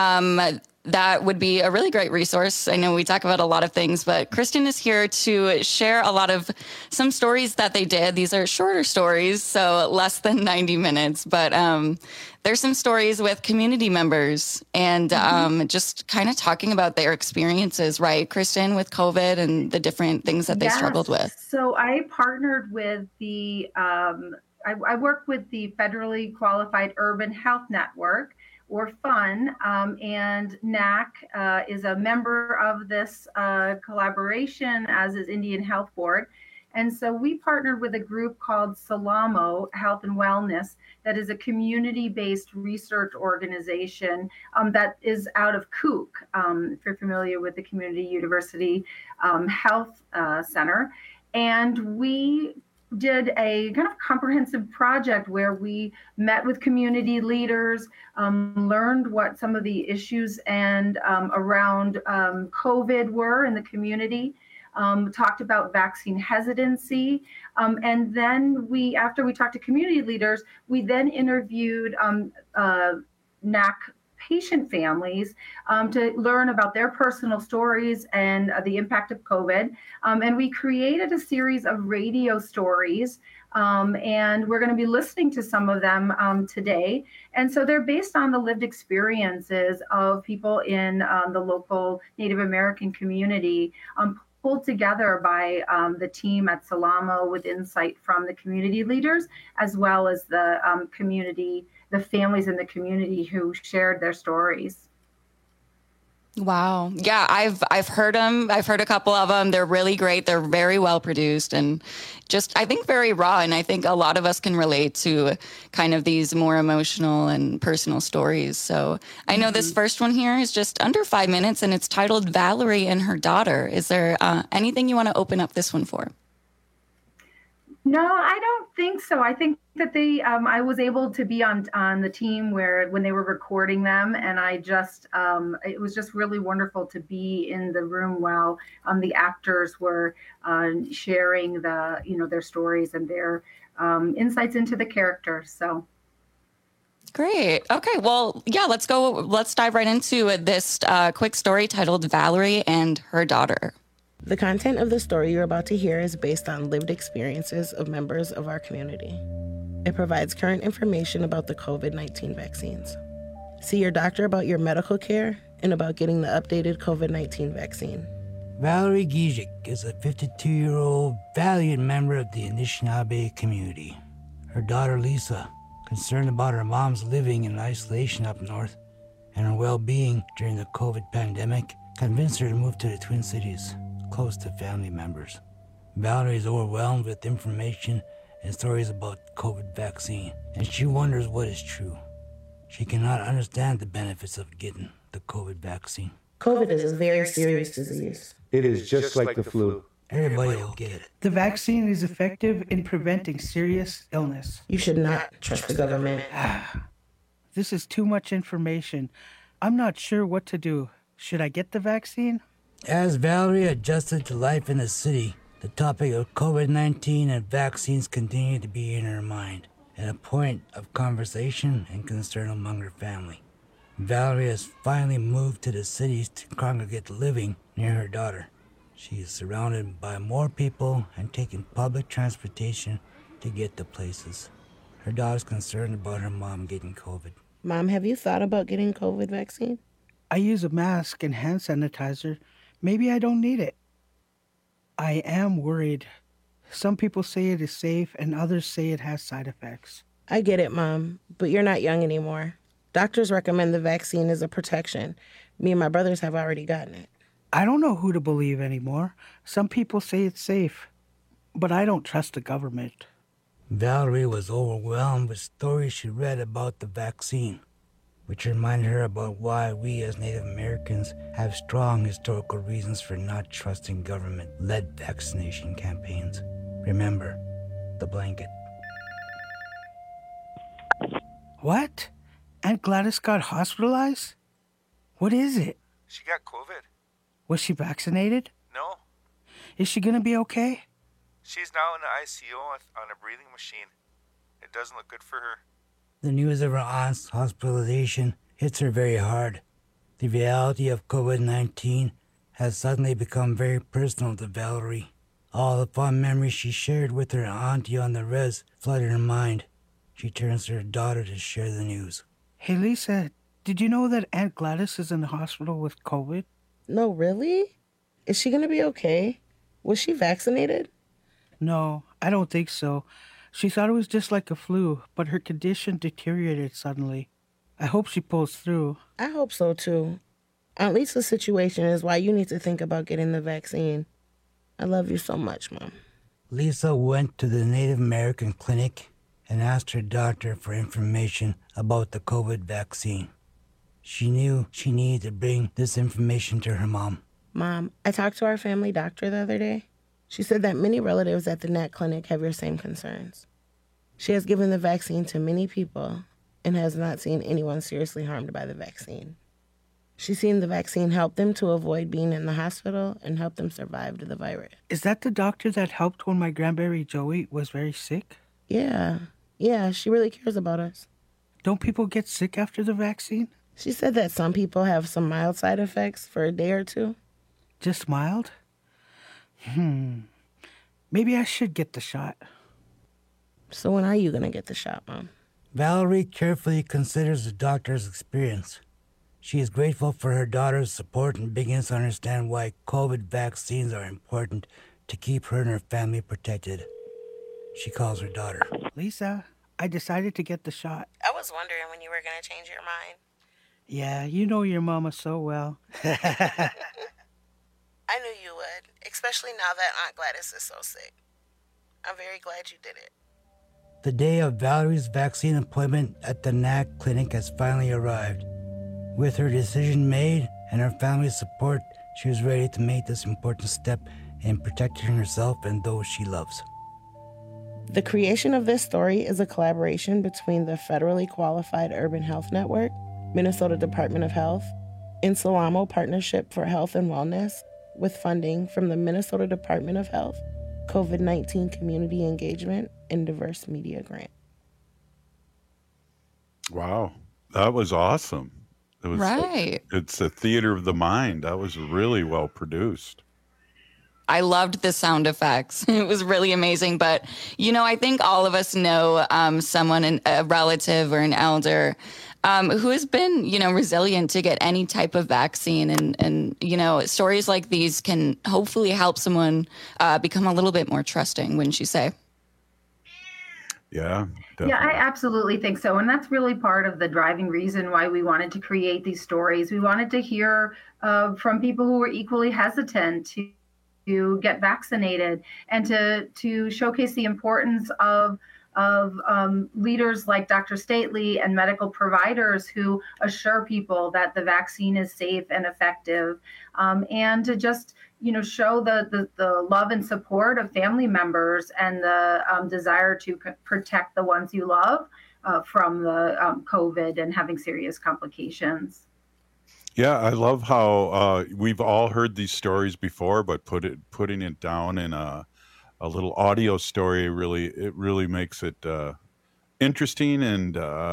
That would be a really great resource. I know we talk about a lot of things, but Kristen is here to share a lot of some stories that they did. These are shorter stories, so less than 90 minutes, but there's some stories with community members and just kind of talking about their experiences, right, Kristen, with COVID and the different things that they struggled with. So I partnered with the, I work with the Federally Qualified Urban Health Network, or FUN, and NAC is a member of this collaboration, as is Indian Health Board. And so we partnered with a group called Salamo Health and Wellness, that is a community-based research organization that is out of Kook, if you're familiar with the Community University Health Center. And we did a kind of comprehensive project where we met with community leaders, learned what some of the issues and around COVID were in the community, talked about vaccine hesitancy. And then after we talked to community leaders, we then interviewed NAC patient families to learn about their personal stories and the impact of COVID. And we created a series of radio stories, and we're going to be listening to some of them today. And so they're based on the lived experiences of people in the local Native American community, pulled together by the team at Salamo with insight from the community leaders, as well as the the families in the community who shared their stories. Wow. Yeah, I've heard them. I've heard a couple of them. They're really great. They're very well produced and just, I think, very raw. And I think a lot of us can relate to kind of these more emotional and personal stories. So I know this first one here is just under 5 minutes, and it's titled Valerie and Her Daughter. Is there anything you want to open up this one for? No, I don't think so. I think that I was able to be on the team when they were recording them, and it was just really wonderful to be in the room while the actors were sharing their stories and their insights into the characters. So. Great. Okay. Well, yeah, let's go. Let's dive right into this quick story titled Valerie and Her Daughter. The content of the story you're about to hear is based on lived experiences of members of our community. It provides current information about the COVID-19 vaccines. See your doctor about your medical care and about getting the updated COVID-19 vaccine. Valerie Gizik is a 52-year-old valiant member of the Anishinaabe community. Her daughter Lisa, concerned about her mom's living in isolation up north and her well-being during the COVID pandemic, convinced her to move to the Twin Cities, close to family members. Valerie is overwhelmed with information and stories about COVID vaccine, and she wonders what is true. She cannot understand the benefits of getting the COVID vaccine. COVID is a very serious disease. It is just like the flu. Everybody will get it. The vaccine is effective in preventing serious illness. You should not trust the government. This is too much information. I'm not sure what to do. Should I get the vaccine? As Valerie adjusted to life in the city, the topic of COVID-19 and vaccines continued to be in her mind, and a point of conversation and concern among her family. Valerie has finally moved to the cities to congregate living near her daughter. She is surrounded by more people and taking public transportation to get to places. Her daughter's concerned about her mom getting COVID. Mom, have you thought about getting COVID vaccine? I use a mask and hand sanitizer. Maybe I don't need it. I am worried. Some people say it is safe and others say it has side effects. I get it, Mom, but you're not young anymore. Doctors recommend the vaccine as a protection. Me and my brothers have already gotten it. I don't know who to believe anymore. Some people say it's safe, but I don't trust the government. Valerie was overwhelmed with stories she read about the vaccine, which reminded her about why we as Native Americans have strong historical reasons for not trusting government-led vaccination campaigns. Remember, the blanket. What? Aunt Gladys got hospitalized? What is it? She got COVID. Was she vaccinated? No. Is she gonna be okay? She's now in the ICU on a breathing machine. It doesn't look good for her. The news of her aunt's hospitalization hits her very hard. The reality of COVID-19 has suddenly become very personal to Valerie. All the fond memories she shared with her auntie on the res flooded her mind. She turns to her daughter to share the news. Hey, Lisa, did you know that Aunt Gladys is in the hospital with COVID? No, really? Is she gonna be okay? Was she vaccinated? No, I don't think so. She thought it was just like a flu, but her condition deteriorated suddenly. I hope she pulls through. I hope so, too. Aunt Lisa's situation is why you need to think about getting the vaccine. I love you so much, Mom. Lisa went to the Native American clinic and asked her doctor for information about the COVID vaccine. She knew she needed to bring this information to her mom. Mom, I talked to our family doctor the other day. She said that many relatives at the Nat Clinic have your same concerns. She has given the vaccine to many people and has not seen anyone seriously harmed by the vaccine. She's seen the vaccine help them to avoid being in the hospital and help them survive the virus. Is that the doctor that helped when my grandbaby Joey was very sick? Yeah, she really cares about us. Don't people get sick after the vaccine? She said that some people have some mild side effects for a day or two. Just mild? Maybe I should get the shot. So when are you going to get the shot, Mom? Valerie carefully considers the doctor's experience. She is grateful for her daughter's support and begins to understand why COVID vaccines are important to keep her and her family protected. She calls her daughter. Lisa, I decided to get the shot. I was wondering when you were going to change your mind. Yeah, you know your mama so well. I knew you would, especially now that Aunt Gladys is so sick. I'm very glad you did it. The day of Valerie's vaccine appointment at the NAC clinic has finally arrived. With her decision made and her family's support, she was ready to make this important step in protecting herself and those she loves. The creation of this story is a collaboration between the Federally Qualified Urban Health Network, Minnesota Department of Health, and Salamo Partnership for Health and Wellness, with funding from the Minnesota Department of Health, COVID-19 Community Engagement, and Diverse Media Grant. Wow, that was awesome. It was, right. It's a theater of the mind. That was really well produced. I loved the sound effects. It was really amazing. But, I think all of us know someone, a relative or an elder, who has been, resilient to get any type of vaccine. And stories like these can hopefully help someone become a little bit more trusting, wouldn't you say? Yeah, definitely. Yeah, I absolutely think so. And that's really part of the driving reason why we wanted to create these stories. We wanted to hear from people who were equally hesitant to get vaccinated, and to showcase the importance of leaders like Dr. Stately and medical providers who assure people that the vaccine is safe and effective, and to just show the love and support of family members and the desire to protect the ones you love from the COVID and having serious complications. Yeah, I love how we've all heard these stories before, but putting it down in a little audio story really makes it interesting, and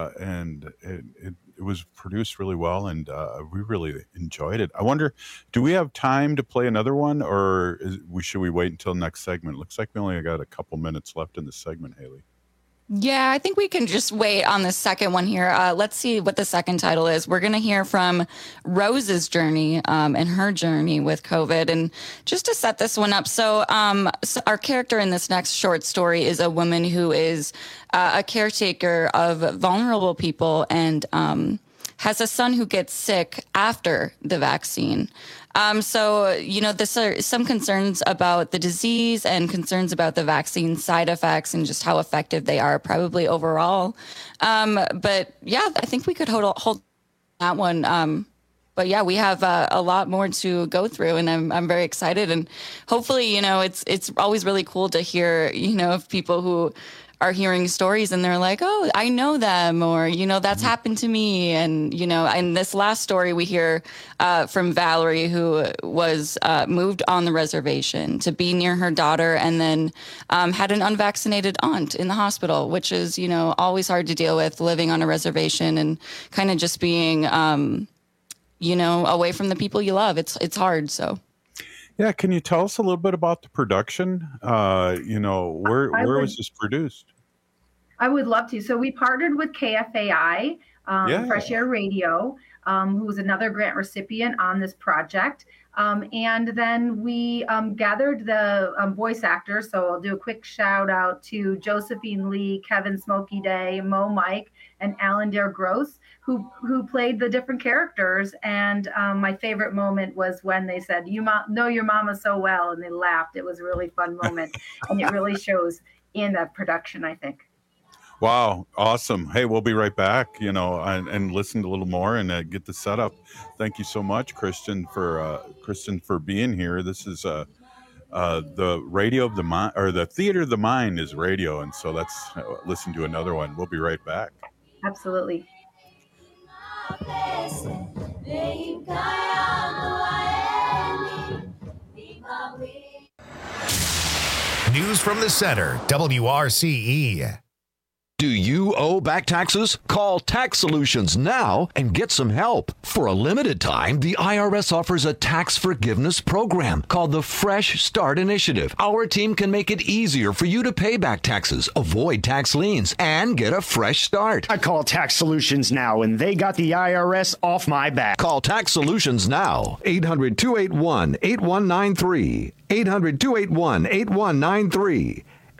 it was produced really well, and we really enjoyed it. I wonder, do we have time to play another one, or should we wait until next segment? Looks like we only got a couple minutes left in the segment, Haley. Yeah, I think we can just wait on the second one here. Let's see what the second title is. We're going to hear from Rose's journey and her journey with COVID. And just to set this one up, so our character in this next short story is a woman who is a caretaker of vulnerable people and has a son who gets sick after the vaccine. So, this are some concerns about the disease and concerns about the vaccine side effects and just how effective they are probably overall. But yeah, I think we could hold that one. But yeah, we have a lot more to go through, and I'm very excited. And hopefully, it's always really cool to hear, of people who are hearing stories and they're like, oh, I know them, or, that's happened to me. And, in this last story, we hear from Valerie, who was moved on the reservation to be near her daughter, and then had an unvaccinated aunt in the hospital, which is, always hard to deal with, living on a reservation and kind of just being, away from the people you love. It's hard. So. Yeah, can you tell us a little bit about the production? Where was this produced? I would love to. So we partnered with KFAI, Fresh Air Radio, who was another grant recipient on this project. And then we gathered the voice actors. So I'll do a quick shout out to Josephine Lee, Kevin Smokey Day, Mo Mike, and Alan Dare Gross, who played the different characters. And my favorite moment was when they said, "You know your mama so well," and they laughed. It was a really fun moment, and it really shows in that production, I think. Wow, awesome. Hey, we'll be right back, and listen to a little more and get the setup. Thank you so much, Kristen, for being here. This is the radio of the mind, or the theater of the mind is radio, and so let's listen to another one. We'll be right back. Absolutely. News from the center, WRCE. Do you owe back taxes? Call Tax Solutions now and get some help. For a limited time, the IRS offers a tax forgiveness program called the Fresh Start Initiative. Our team can make it easier for you to pay back taxes, avoid tax liens, and get a fresh start. I call Tax Solutions now, and they got the IRS off my back. Call Tax Solutions now. 800-281-8193. 800-281-8193.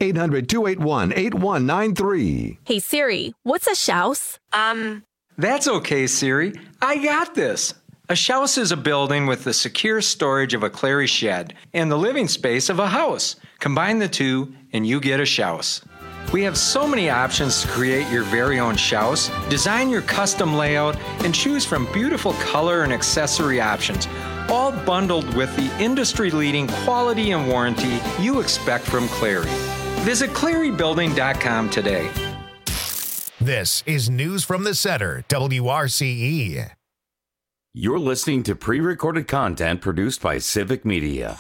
800-281-8193. Hey Siri, what's a shouse? That's okay, Siri. I got this. A shouse is a building with the secure storage of a clary shed and the living space of a house. Combine the two and you get a shouse. We have so many options to create your very own shouse, design your custom layout, and choose from beautiful color and accessory options, all bundled with the industry-leading quality and warranty you expect from Clary. Visit ClearyBuilding.com today. This is News from the Center, WRCE. You're listening to pre-recorded content produced by Civic Media.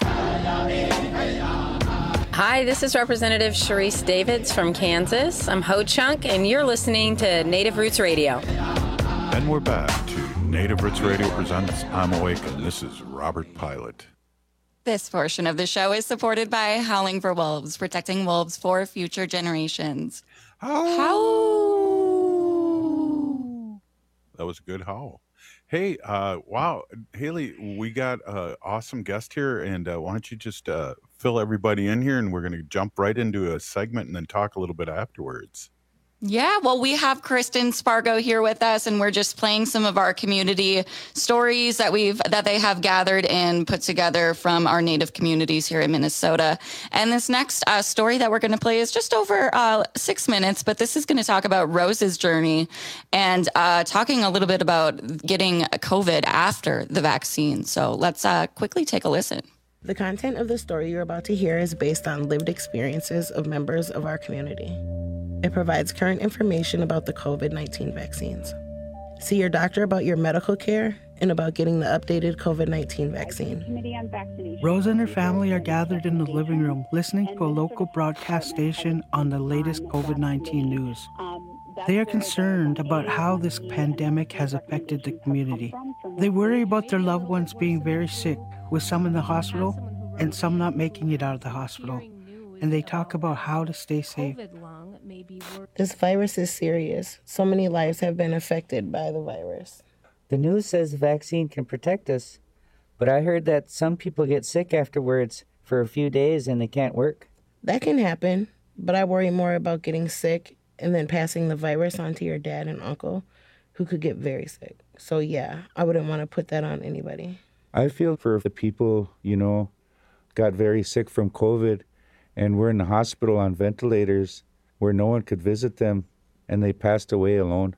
Hi, this is Representative Sharice Davids from Kansas. I'm Ho Chunk, and you're listening to Native Roots Radio. And we're back to Native Roots Radio presents I'm Awake, and this is Robert Pilot. This portion of the show is supported by Howling for Wolves, protecting wolves for future generations. Howl! That was a good howl. Hey, wow, Haley, we got an awesome guest here, and why don't you just fill everybody in here, and we're going to jump right into a segment and then talk a little bit afterwards. Yeah, well, we have Kristen Spargo here with us, and we're just playing some of our community stories that they have gathered and put together from our Native communities here in Minnesota. And this next story that we're going to play is just over 6 minutes, but this is going to talk about Rose's journey and talking a little bit about getting COVID after the vaccine. So let's quickly take a listen. The content of the story you're about to hear is based on lived experiences of members of our community. It provides current information about the COVID-19 vaccines. See your doctor about your medical care and about getting the updated COVID-19 vaccine. Rose and her family are gathered in the living room listening to a local broadcast station on the latest COVID-19 news. They are concerned about how this pandemic has affected the community. They worry about their loved ones being very sick, with some in the hospital and some not making it out of the hospital. And they talk about how to stay safe. This virus is serious. So many lives have been affected by the virus. The news says the vaccine can protect us, but I heard that some people get sick afterwards for a few days and they can't work. That can happen, but I worry more about getting sick and then passing the virus on to your dad and uncle, who could get very sick. So yeah, I wouldn't want to put that on anybody. I feel for the people, got very sick from COVID and were in the hospital on ventilators where no one could visit them, and they passed away alone.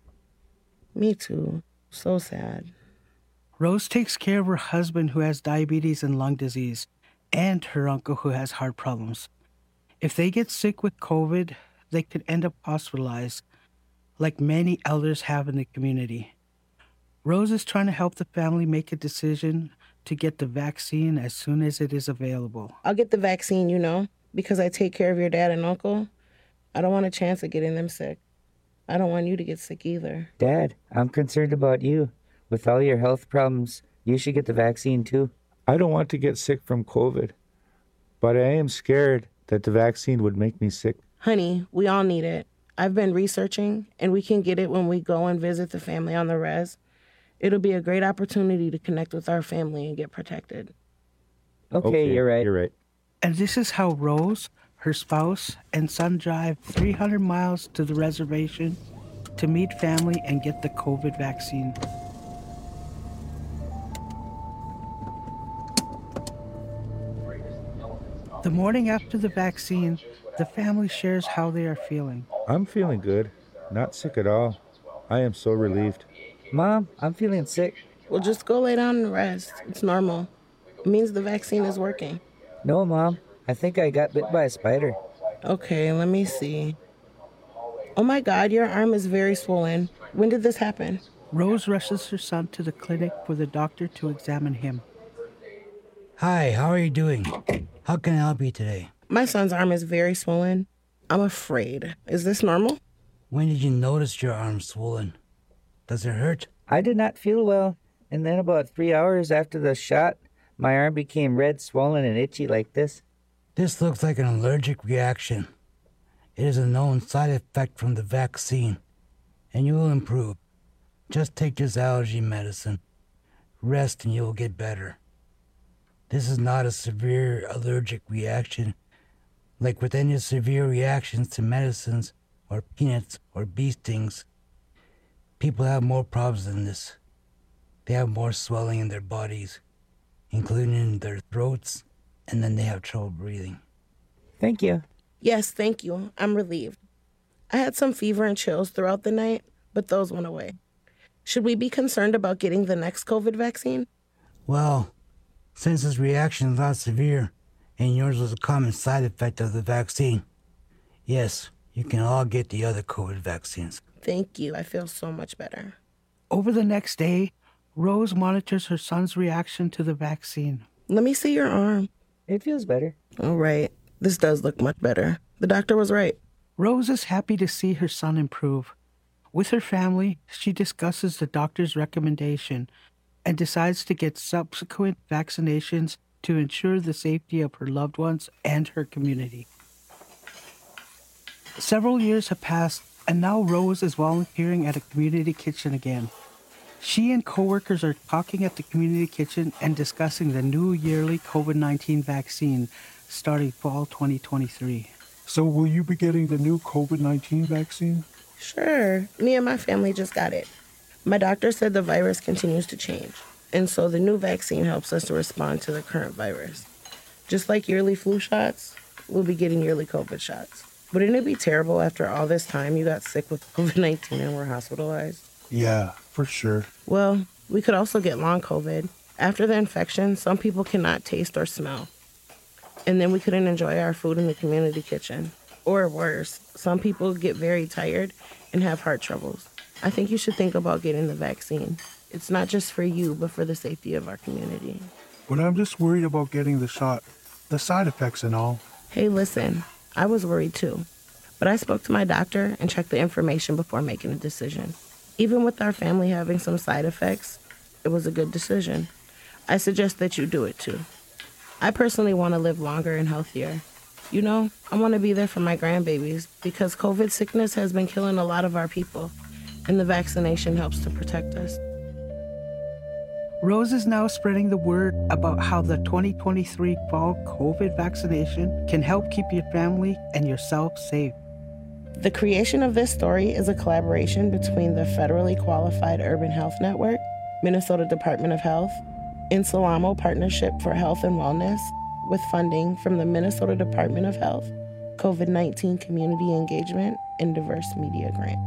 Me too. So sad. Rose takes care of her husband who has diabetes and lung disease, and her uncle who has heart problems. If they get sick with COVID, they could end up hospitalized, like many elders have in the community. Rose is trying to help the family make a decision to get the vaccine as soon as it is available. I'll get the vaccine, because I take care of your dad and uncle. I don't want a chance of getting them sick. I don't want you to get sick either. Dad, I'm concerned about you. With all your health problems, you should get the vaccine too. I don't want to get sick from COVID, but I am scared that the vaccine would make me sick. Honey, we all need it. I've been researching, and we can get it when we go and visit the family on the res. It'll be a great opportunity to connect with our family and get protected. Okay, you're right. You're right. And this is how Rose, her spouse, and son drive 300 miles to the reservation to meet family and get the COVID vaccine. The morning after the vaccine, the family shares how they are feeling. I'm feeling good. Not sick at all. I am so relieved. Mom, I'm feeling sick. Well, just go lay down and rest. It's normal. It means the vaccine is working. No, Mom. I think I got bit by a spider. Okay, let me see. Oh my God, your arm is very swollen. When did this happen? Rose rushes her son to the clinic for the doctor to examine him. Hi, how are you doing? How can I help you today? My son's arm is very swollen. I'm afraid. Is this normal? When did you notice your arm swollen? Does it hurt? I did not feel well, and then about 3 hours after the shot, my arm became red, swollen, and itchy like this. This looks like an allergic reaction. It is a known side effect from the vaccine, and you will improve. Just take this allergy medicine. Rest and you will get better. This is not a severe allergic reaction, like with any severe reactions to medicines or peanuts or bee stings. People have more problems than this. They have more swelling in their bodies, including in their throats, and then they have trouble breathing. Thank you. Yes, thank you. I'm relieved. I had some fever and chills throughout the night, but those went away. Should we be concerned about getting the next COVID vaccine? Well, since this reaction is not severe, and yours was a common side effect of the vaccine. Yes, you can all get the other COVID vaccines. Thank you. I feel so much better. Over the next day, Rose monitors her son's reaction to the vaccine. Let me see your arm. It feels better. All right. This does look much better. The doctor was right. Rose is happy to see her son improve. With her family, she discusses the doctor's recommendation and decides to get subsequent vaccinations to ensure the safety of her loved ones and her community. Several years have passed, and now Rose is volunteering at a community kitchen again. She and coworkers are talking at the community kitchen and discussing the new yearly COVID-19 vaccine starting fall 2023. So will you be getting the new COVID-19 vaccine? Sure. Me and my family just got it. My doctor said the virus continues to change, and so the new vaccine helps us to respond to the current virus. Just like yearly flu shots, we'll be getting yearly COVID shots. Wouldn't it be terrible after all this time you got sick with COVID-19 and were hospitalized? Yeah, for sure. Well, we could also get long COVID. After the infection, some people cannot taste or smell. And then we couldn't enjoy our food in the community kitchen. Or worse, some people get very tired and have heart troubles. I think you should think about getting the vaccine. It's not just for you, but for the safety of our community. But I'm just worried about getting the shot, the side effects and all. Hey, listen, I was worried too. But I spoke to my doctor and checked the information before making a decision. Even with our family having some side effects, it was a good decision. I suggest that you do it too. I personally want to live longer and healthier. You know, I want to be there for my grandbabies because COVID sickness has been killing a lot of our people, and the vaccination helps to protect us. Rose is now spreading the word about how the 2023 fall COVID vaccination can help keep your family and yourself safe. The creation of this story is a collaboration between the Federally Qualified Urban Health Network, Minnesota Department of Health, and Salamo Partnership for Health and Wellness, with funding from the Minnesota Department of Health, COVID-19 Community Engagement, and Diverse Media Grant.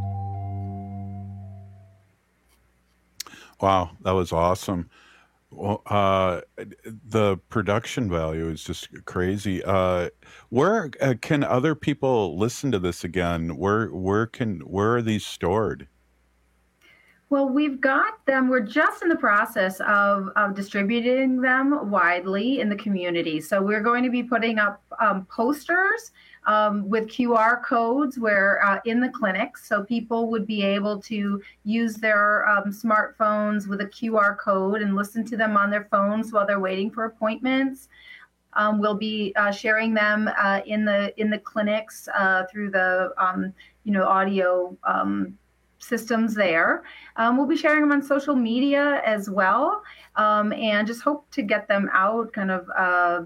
Wow, that was awesome. Well, the production value is just crazy. Where can other people listen to this again? Where are these stored? Well, we've got them. We're just in the process of distributing them widely in the community. So we're going to be putting up posters with QR codes where in the clinics, so people would be able to use their smartphones with a QR code and listen to them on their phones while they're waiting for appointments. We'll be sharing them in the clinics through the audio systems there. We'll be sharing them on social media as well, and just hope to get them out kind of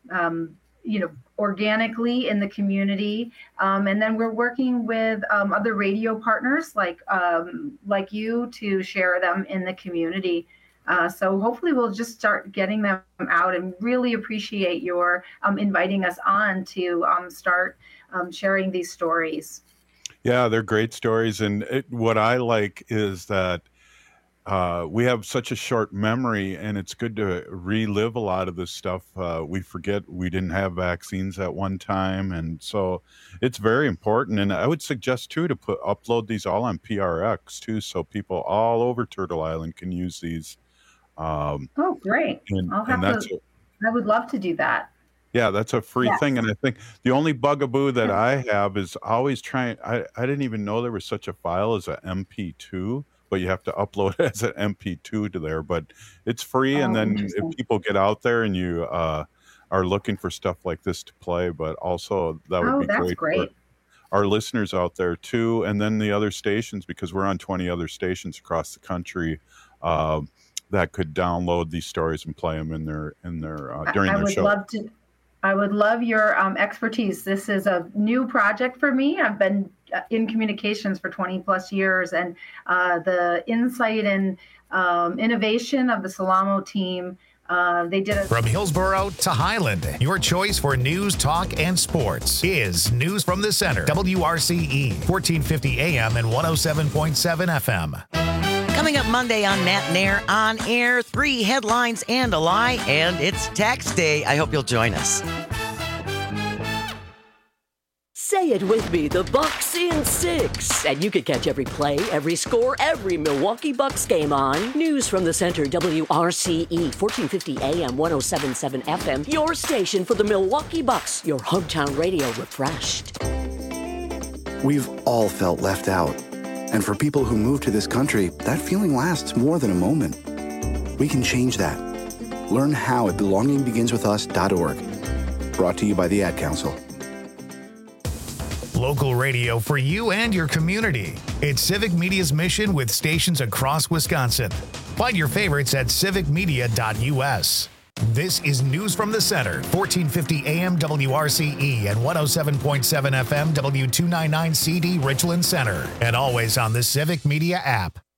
organically in the community. And then we're working with other radio partners like you to share them in the community. So hopefully we'll just start getting them out, and really appreciate your inviting us on to start sharing these stories. Yeah, they're great stories. And what I like is that we have such a short memory, and it's good to relive a lot of this stuff. We forget we didn't have vaccines at one time. And so it's very important. And I would suggest, too, to upload these all on PRX, too, so people all over Turtle Island can use these. Oh, great. I would love to do that. Yeah, that's a free thing. And I think the only bugaboo that I have is always trying. I didn't even know there was such a file as an MP2, but you have to upload it as an MP2 to there. But it's free. And then if people get out there and you are looking for stuff like this to play, but also that would be great. For our listeners out there too. And then the other stations, because we're on 20 other stations across the country, that could download these stories and play them in their during their show. I would love your expertise. This is a new project for me. I've been in communications for 20 plus years, and the insight and innovation of the Salamo team, they did it. From Hillsborough to Highland, your choice for news, talk, and sports is News from the Center. WRCE, 1450 AM and 107.7 FM. Coming up Monday on Nat Nair On Air, 3 headlines and a lie, and it's tax day. I hope you'll join us. Say it with me, the Bucks in 6. And you can catch every play, every score, every Milwaukee Bucks game on News from the Center, WRCE, 1450 AM, 107.7 FM, your station for the Milwaukee Bucks, your hometown radio refreshed. We've all felt left out. And for people who move to this country, that feeling lasts more than a moment. We can change that. Learn how at belongingbeginswithus.org. Brought to you by the Ad Council. Local radio for you and your community. It's Civic Media's mission with stations across Wisconsin. Find your favorites at civicmedia.us. This is News from the Center, 1450 AM WRCE and 107.7 FM W299CD Richland Center, and always on the Civic Media app.